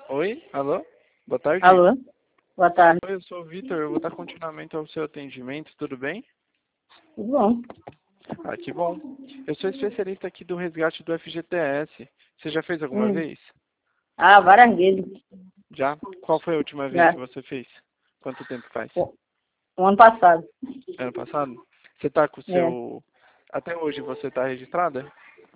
Oi? Alô? Boa tarde. Alô? Boa tarde. Oi, eu sou o Vitor. Eu vou dar continuamento ao seu atendimento. Tudo bem? Tudo bom? Ah, que bom. Eu sou especialista aqui do resgate do FGTS. Você já fez alguma vez? Ah, várias vezes. Já? Qual foi a última vez Já. que você fez? Quanto tempo faz? O ano passado. Ano passado? Você tá com o É. seu... Até hoje você tá registrada?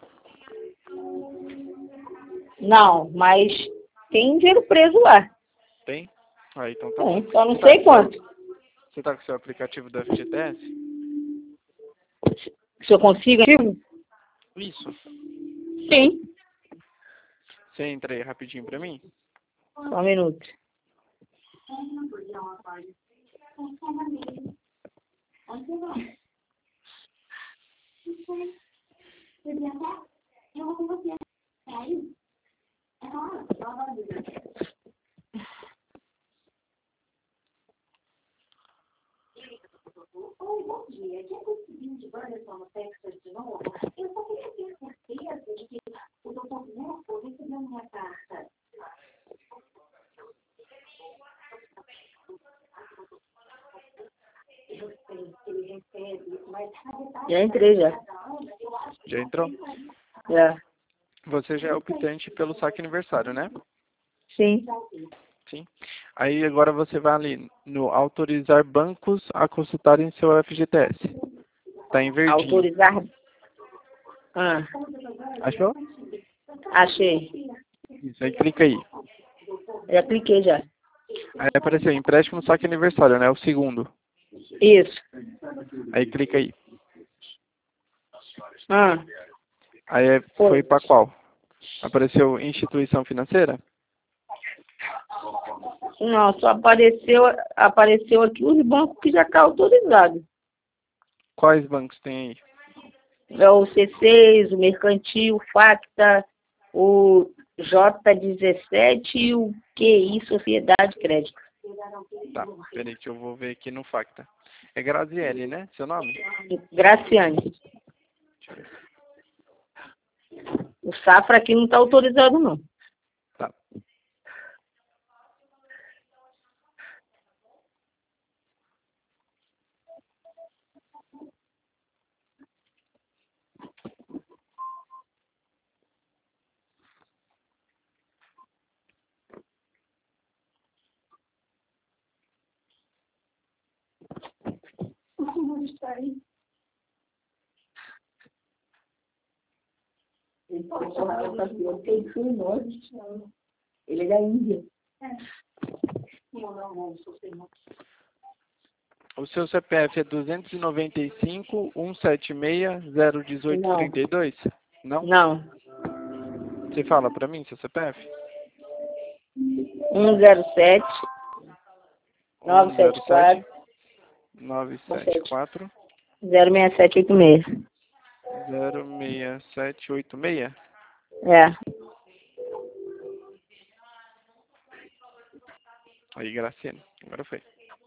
Não, mas tem dinheiro preso lá. Tem? Ah, então tá bom. Tem, só não Você tá sei com o quanto. Você tá com o seu aplicativo do FGTS? Se eu consigo? Isso. Sim. Você entra aí rapidinho pra mim? Só um minuto. Já entrei já. Já entrou? Já. Você já é optante pelo saque aniversário, né? Sim. Sim. Aí agora você vai ali no autorizar bancos a consultarem seu FGTS. Tá em verdinho. Autorizar. Ah, Achou? achei. Isso, aí clica aí. Já cliquei já. Aí apareceu empréstimo saque aniversário, né? O segundo. Isso. Aí clica aí. Ah, Aí foi foi. para qual? Apareceu instituição financeira? Não, só apareceu aqui os bancos que já estão autorizados. Quais bancos tem aí? É o C6, o Mercantil, o Facta, o J17 e o QI, Sociedade Crédito. Tá, peraí que eu vou ver aqui no Facta. É Graziele, né? Seu nome? Graciane. Deixa eu ver. O Safra aqui não está autorizado, não. Tá. Ele é da Índia. O seu CPF é 295-176-01832? Não? Não. Você fala pra mim seu CPF? 107 107 974 974 06786. 06786? É. Aí, Graciane. Agora foi.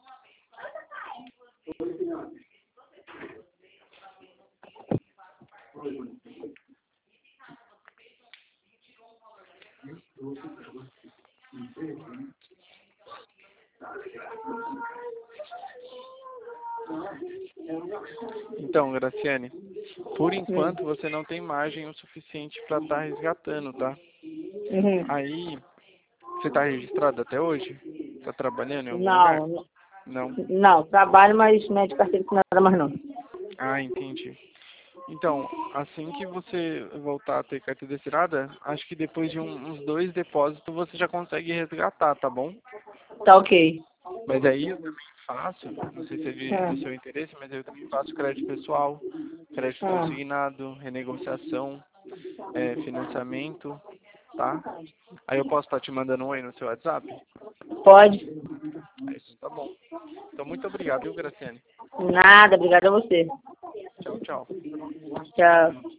Então, Graciane, por enquanto você não tem margem o suficiente para estar resgatando, tá? Uhum. Aí, você está registrado até hoje? Está trabalhando em algum lugar? Não, Não. não, trabalho, mas não é de carteira assinada mais não. Ah, entendi. Então, assim que você voltar a ter carteira assinada, acho que depois de uns 2 depósitos você já consegue resgatar, tá bom? Tá ok. Mas aí eu também faço, não sei se é do seu Ah, interesse, mas eu também faço crédito pessoal, crédito ah, consignado, renegociação, financiamento, tá? Aí eu posso estar te mandando um oi no seu WhatsApp? pode. Aí isso tá bom. Então, muito obrigado, viu, Graciane? Nada, obrigada a você. Tchau, tchau. Tchau.